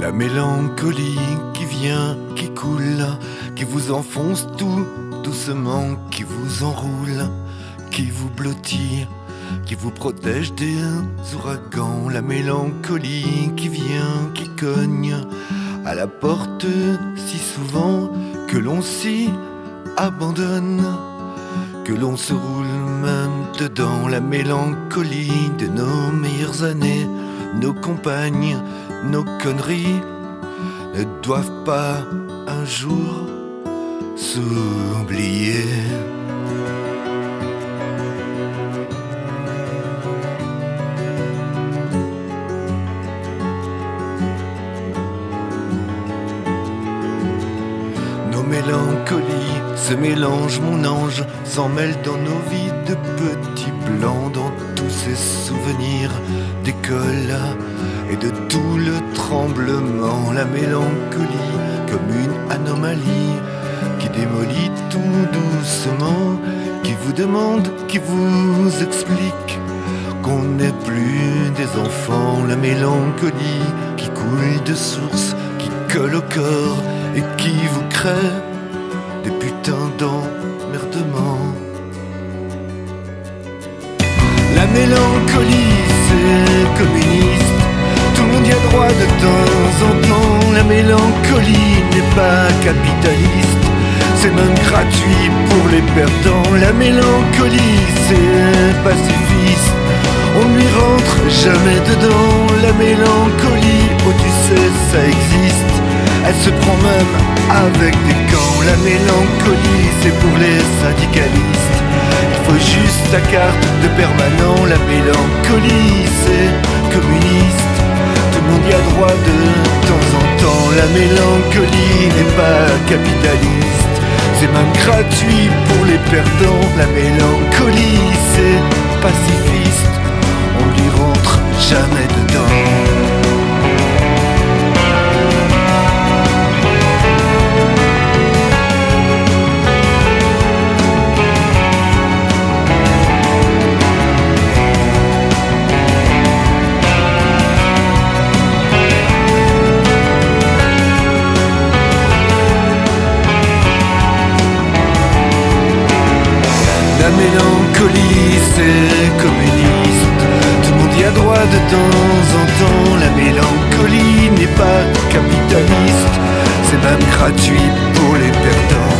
La mélancolie qui vient, qui coule, qui vous enfonce tout doucement, qui vous enroule, qui vous blottit, qui vous protège des ouragans. La mélancolie qui vient, qui cogne à la porte si souvent que l'on s'y abandonne, que l'on se roule même dedans. La mélancolie de nos meilleures années, nos compagnes, nos conneries ne doivent pas un jour s'oublier. Nos mélancolies se mélangent, mon ange, s'en mêlent dans nos vies de petits blancs, dans tous ces souvenirs d'école et de tout le tremblement. La mélancolie comme une anomalie qui démolit tout doucement, qui vous demande, qui vous explique qu'on n'est plus des enfants. La mélancolie qui coule de source, qui colle au corps et qui vous crée des putains d'emmerdements. La mélancolie c'est communiste, tout le monde y a droit de temps en temps. La mélancolie n'est pas capitaliste, c'est même gratuit pour les perdants. La mélancolie c'est pacifiste, on ne lui rentre jamais dedans. La mélancolie, oh tu sais ça existe, elle se prend même avec des camps. La mélancolie c'est pour les syndicalistes, il faut juste sa carte de permanent. La mélancolie c'est communiste, tout le monde y a droit de temps en temps. La mélancolie n'est pas capitaliste, c'est même gratuit pour les perdants. La mélancolie c'est pacifiste, on ne lui rentre jamais dedans. La mélancolie c'est communiste, tout le monde y a droit de temps en temps. La mélancolie n'est pas capitaliste, c'est même gratuit pour les perdants.